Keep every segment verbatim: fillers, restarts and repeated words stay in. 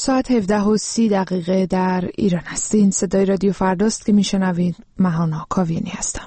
ساعت هفده و سی دقیقه در ایران هستین. صدای رادیو فرداست که میشنوید. مهانا کاویانی هستم.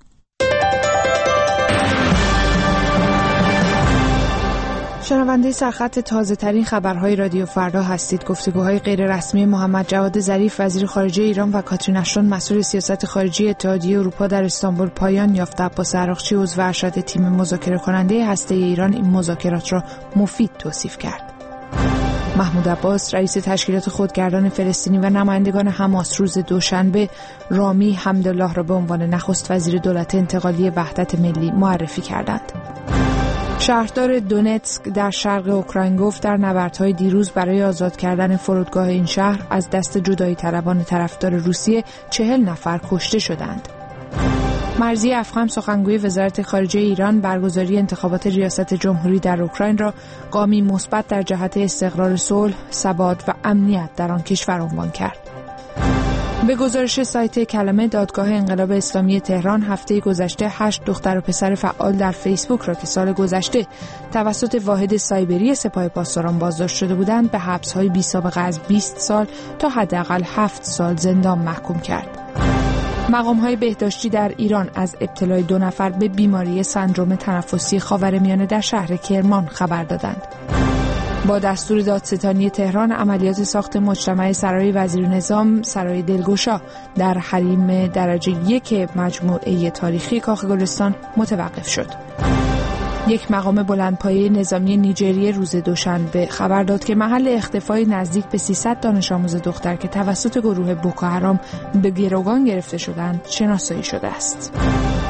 شنونده سرخط تازه ترین خبرهای رادیو فردا هستید. گفتگوهای غیر رسمی محمد جواد ظریف وزیر خارجه ایران و کاترین اشتون مسئول سیاست خارجی اتحادیه اروپا در استانبول پایان یافت. عباس عراقچی عضو ارشد تیم مذاکره کننده هسته ایران این مذاکرات را مفید توصیف کرد. محمود عباس رئیس تشکیلات خودگردان فلسطینی و نمایندگان حماس روز دوشنبه رامی حمدالله را به عنوان نخست وزیر دولت انتقالی وحدت ملی معرفی کردند. شهردار دونتسک در شرق اوکراین گفت در نبردهای دیروز برای آزاد کردن فرودگاه این شهر از دست جدایی طلبان طرفدار روسیه چهل نفر کشته شدند. مرضی افخم سخنگوی وزارت خارجه ایران برگزاری انتخابات ریاست جمهوری در اوکراین را گامی مثبت در جهت استقرار صلح، ثبات و امنیت در آن کشور عنوان کرد. به گزارش سایت کلمه دادگاه انقلاب اسلامی تهران هفته گذشته هشت دختر و پسر فعال در فیسبوک را که سال گذشته توسط واحد سایبری سپاه پاسداران بازداشت شده بودند به حبس‌های بی سابقه از بیست سال تا حداقل هفت سال زندان محکوم کرد. مقام‌های بهداشتی در ایران از ابتلای دو نفر به بیماری سندرم تنفسی خاورمیانه در شهر کرمان خبر دادند. با دستور دادستانی تهران عملیات ساخت مجتمع سرای وزیر نظام سرای دلگشا در حریم درجه یک مجموعه تاریخی کاخ گلستان متوقف شد. یک مقام بلندپایه نظامی نیجریه روز دوشنبه خبر داد که محل اختفای نزدیک به سیصد دانش آموز دختر که توسط گروه بوکو حرام به گروگان گرفته شدند شناسایی شده است.